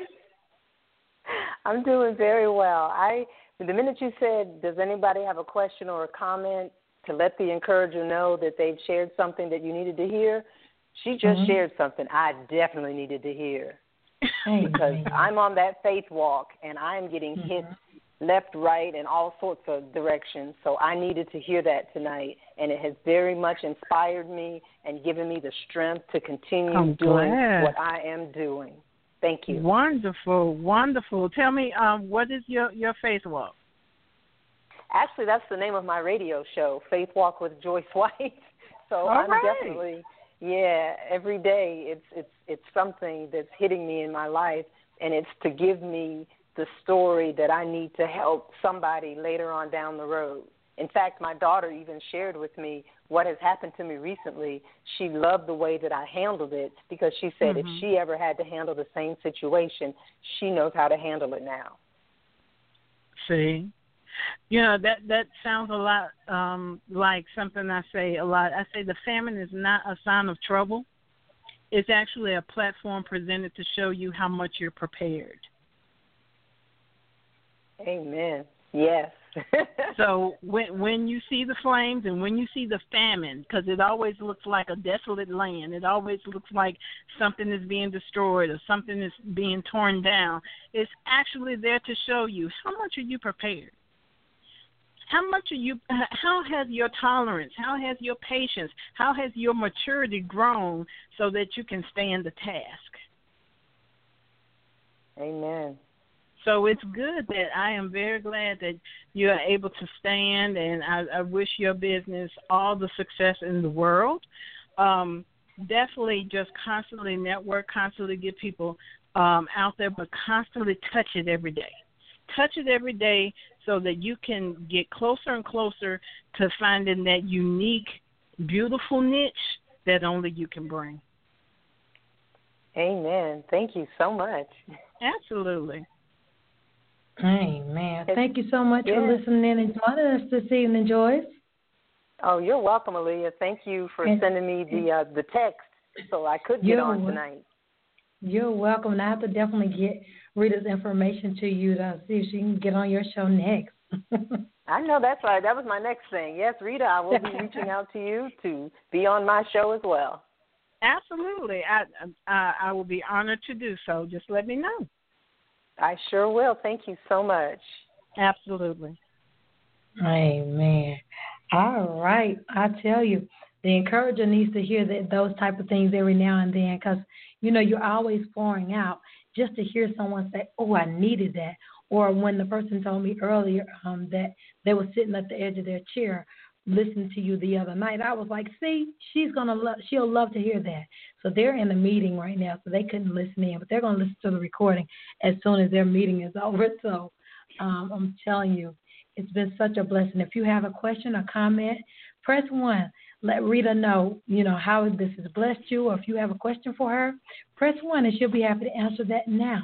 I'm doing very well. I the minute you said, does anybody have a question or a comment, to let the encourager know that they've shared something that you needed to hear, she just mm-hmm. shared something I definitely needed to hear. Amen. Because I'm on that faith walk, and I'm getting mm-hmm. hit left, right, and all sorts of directions. So I needed to hear that tonight, and it has very much inspired me and given me the strength to continue I'm doing glad. what I am doing. Thank you. Wonderful, wonderful. Tell me, um, what is your, your faith walk? Actually, that's the name of my radio show, Faith Walk with Joyce White. So All I'm right. definitely, yeah, every day it's it's it's something that's hitting me in my life, and it's to give me the story that I need to help somebody later on down the road. In fact, my daughter even shared with me what has happened to me recently. She loved the way that I handled it because she said mm-hmm. if she ever had to handle the same situation, she knows how to handle it now. See? You know, that, that sounds a lot um, like something I say a lot. I say the famine is not a sign of trouble. It's actually a platform presented to show you how much you're prepared. Amen. Yes. So when when you see the flames and when you see the famine, because it always looks like a desolate land, it always looks like something is being destroyed or something is being torn down, it's actually there to show you how much are you prepared. How much are you? How has your tolerance? How has your patience? How has your maturity grown so that you can stand the task? Amen. So it's good that I am very glad that you are able to stand, and I, I wish your business all the success in the world. Um, definitely just constantly network, constantly get people um, out there, but constantly touch it every day. Touch it every day so that you can get closer and closer to finding that unique, beautiful niche that only you can bring. Amen. Thank you so much. Absolutely. Amen. Thank you so much yeah. for listening and joining us this evening, Joyce. Oh, you're welcome, Aaliyah. Thank you for and, sending me the uh, the text so I could get on tonight. You're welcome. And I have to definitely get Rita's information to you to see if she can get on your show next. I know that's right. That was my next thing. Yes, Rita, I will be reaching out to you to be on my show as well. Absolutely. I, I I will be honored to do so. Just let me know. I sure will. Thank you so much. Absolutely. Amen. All right. I tell you, the encourager needs to hear that those type of things every now and then because, you know, you're always pouring out just to hear someone say, oh, I needed that. Or when the person told me earlier um, that they were sitting at the edge of their chair, listened to you the other night. I was like, see, she's gonna love. She'll love to hear that. So they're in a meeting right now, so they couldn't listen in, but they're gonna listen to the recording as soon as their meeting is over. So um, I'm telling you, it's been such a blessing. If you have a question or comment, press one. Let Rita know, you know, how this has blessed you, or if you have a question for her, press one, and she'll be happy to answer that now.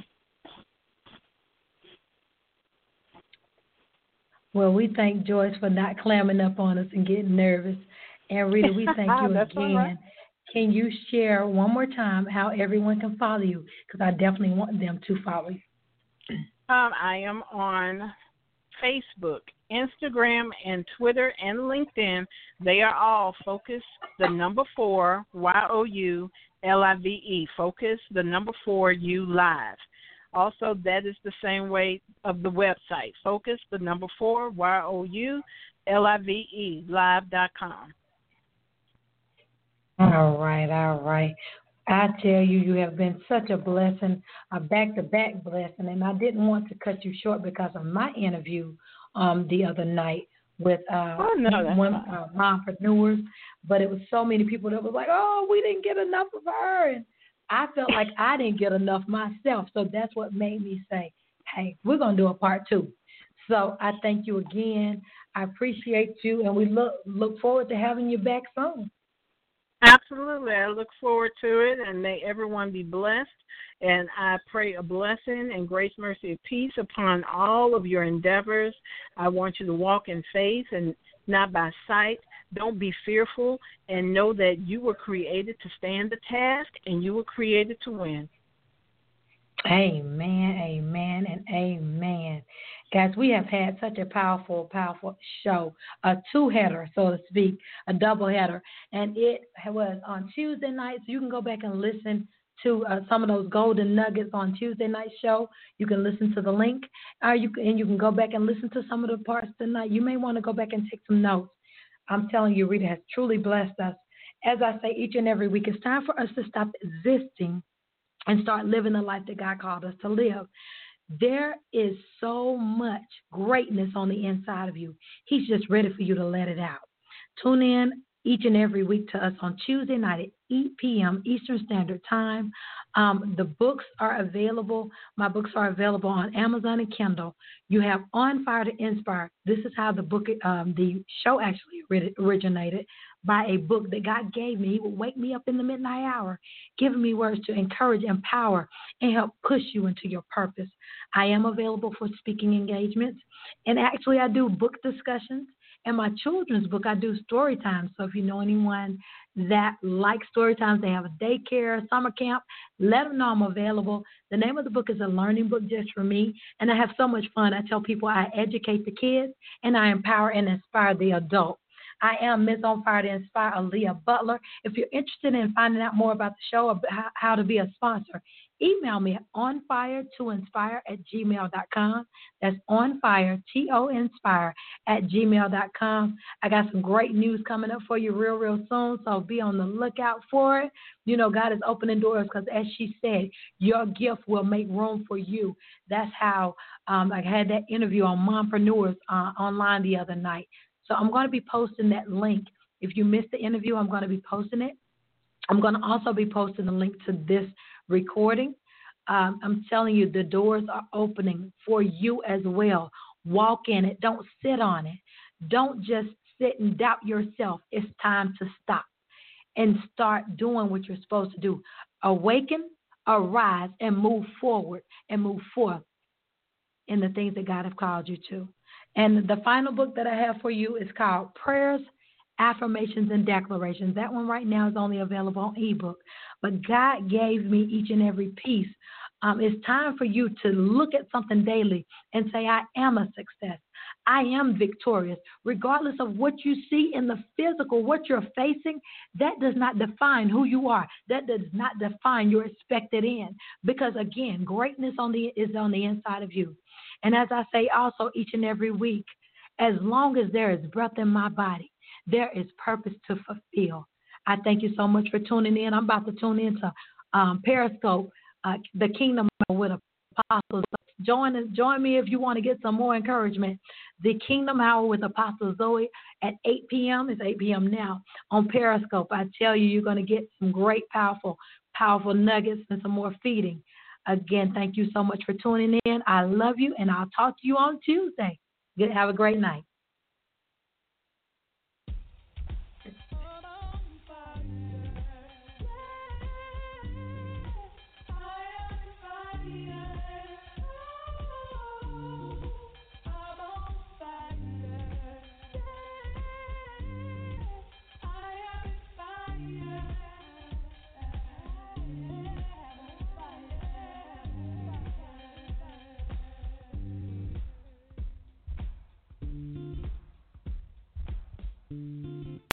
Well, we thank Joyce for not clamming up on us and getting nervous. And Rita, we thank you That's again. all right. Can you share one more time how everyone can follow you? Because I definitely want them to follow you. Um, I am on Facebook, Instagram, and Twitter, and LinkedIn. They are all Focus, the number four, Y O U L I V E, Focus, the number four, U Live. Also, that is the same way of the website, Focus, the number four, Y O U L I V E, live dot com. All right, all right. I tell you, you have been such a blessing, a back-to-back blessing, and I didn't want to cut you short because of my interview um, the other night with uh, oh, no, one uh, mompreneurs, but it was so many people that was like, oh, we didn't get enough of her, and I felt like I didn't get enough myself, so that's what made me say, hey, we're going to do a part two. So I thank you again. I appreciate you, and we look look forward to having you back soon. Absolutely. I look forward to it, and may everyone be blessed. And I pray a blessing and grace, mercy, and peace upon all of your endeavors. I want you to walk in faith and not by sight. Don't be fearful, and know that you were created to stand the task, and you were created to win. Amen, amen, and amen. Guys, we have had such a powerful, powerful show, a two-header, so to speak, a double-header. And it was on Tuesday night, so you can go back and listen to uh, some of those golden nuggets on Tuesday night show. You can listen to the link, or you can, and you can go back and listen to some of the parts tonight. You may want to go back and take some notes. I'm telling you, Rita has truly blessed us. As I say each and every week, it's time for us to stop existing and start living the life that God called us to live. There is so much greatness on the inside of you. He's just ready for you to let it out. Tune in each and every week to us on Tuesday night at eight p.m. Eastern Standard Time. Um, the books are available. My books are available on Amazon and Kindle. You have On Fire to Inspire. This is how the book, um, the show actually originated, by a book that God gave me. He would wake me up in the midnight hour, giving me words to encourage, empower, and help push you into your purpose. I am available for speaking engagements, and actually I do book discussions. And my children's book, I do story time. So if you know anyone that likes story times, they have a daycare, summer camp, let them know I'm available. The name of the book is A Learning Book Just for Me, and I have so much fun. I tell people I educate the kids, and I empower and inspire the adult. I am Miss On Fire to Inspire, Aaliyah Butler. If you're interested in finding out more about the show or how to be a sponsor, email me at onfiretoinspire at gmail dot com. That's onfire, T O inspire, at gmail dot com. I got some great news coming up for you real, real soon, so be on the lookout for it. You know, God is opening doors because, as she said, your gift will make room for you. That's how um, I had that interview on Mompreneurs uh, online the other night. So I'm going to be posting that link. If you missed the interview, I'm going to be posting it. I'm going to also be posting a link to this recording. Um, I'm telling you, the doors are opening for you as well. Walk in it. Don't sit on it. Don't just sit and doubt yourself. It's time to stop and start doing what you're supposed to do. Awaken, arise, and move forward and move forth in the things that God has called you to. And the final book that I have for you is called Prayers, Affirmations, and Declarations. That one right now is only available on ebook. But God gave me each and every piece. Um, it's time for you to look at something daily and say, I am a success. I am victorious. Regardless of what you see in the physical, what you're facing, that does not define who you are. That does not define your expected end. Because, again, greatness on the is on the inside of you. And as I say also each and every week, as long as there is breath in my body, there is purpose to fulfill. I thank you so much for tuning in. I'm about to tune into um, Periscope, uh, the Kingdom with a Apostle. Join us, join me if you want to get some more encouragement. The Kingdom Hour with Apostle Zoe at eight p.m. It's eight p.m. now on Periscope. I tell you, you're going to get some great, powerful, powerful nuggets and some more feeding. Again, thank you so much for tuning in. I love you, and I'll talk to you on Tuesday. Good. Have a great night.